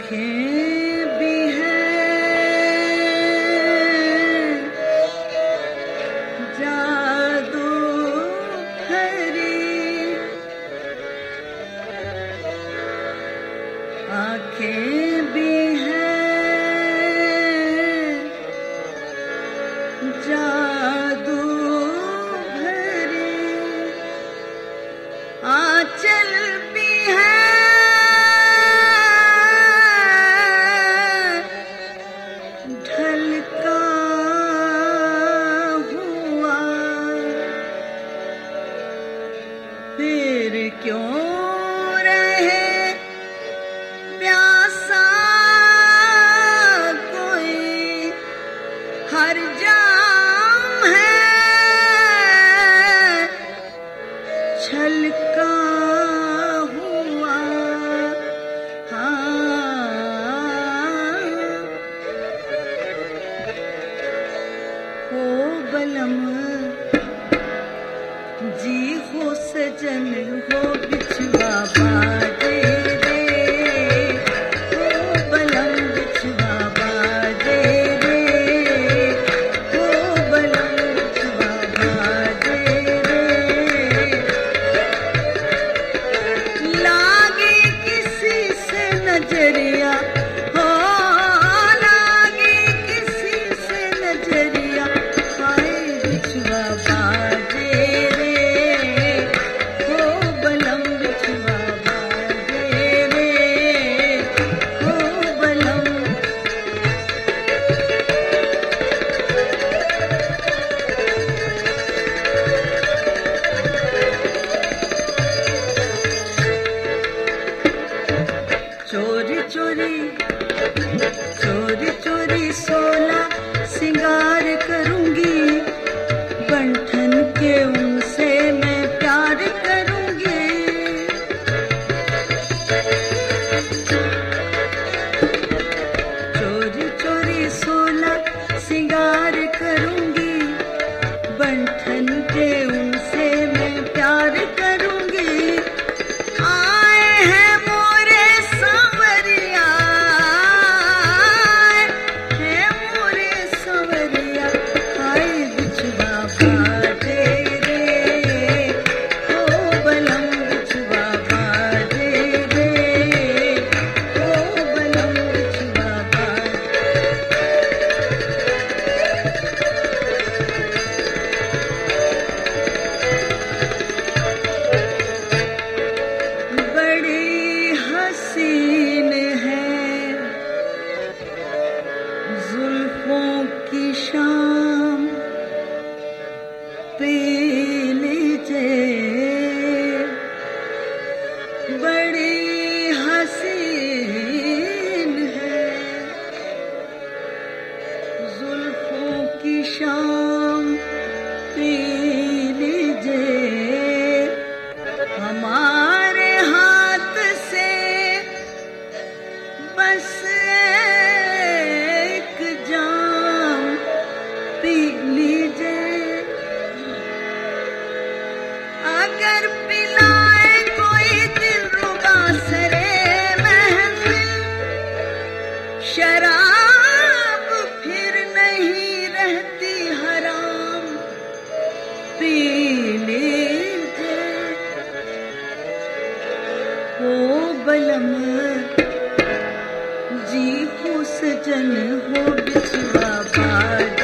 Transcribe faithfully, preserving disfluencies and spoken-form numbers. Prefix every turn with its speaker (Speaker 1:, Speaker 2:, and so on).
Speaker 1: आँखें भी हैं जादू भरी, आँखें भी हैं जादू भरी, आंचल भी है ढलका हुआ, फिर क्यों रहे प्यासा कोई, हर जाम है छलका हुआ। हाँ हो बलम जी हो सजन हो बिछुआ बाजे रे, हो बलम बिछुआ बाजे रे, हो बलम बिछुआ बाजे रे, लागे किसी से नजरिया, हो लागे किसी से नजरिया, हाय बिछुआ बाजे रे, हो बलम बिछुआ बाजे रे, हो बलम। चोरी चोरी चोरी चोरी सोला सिंगार करूंगी, बंठन के उनसे मैं प्यार करूंगी। चोरी चोरी सोला सिंगार करूंगी, बंठन के उनसे मैं प्यार करूंगी। आए हैं मोरे सांवरिया, हैं मोरे सांवरिया, हाय बिछुआ बाजे रे, हो बलम बिछुआ बाजे रे, हो बलम बिछुआ बाजे। बड़ी हसीन है जुल्फों की शाम, पी लीजिए। बड़ी हसीन है जुल्फों की शाम, पी लीजिए। हमारे हाथ से बस एक जाम पी लीजिए। अगर पिलाए कोई दिलरुबा सरे महफिल, शराब फिर नहीं रहती हराम, पी लीजिए। हो बलम जी हो सजन हो बिछुआ बाजे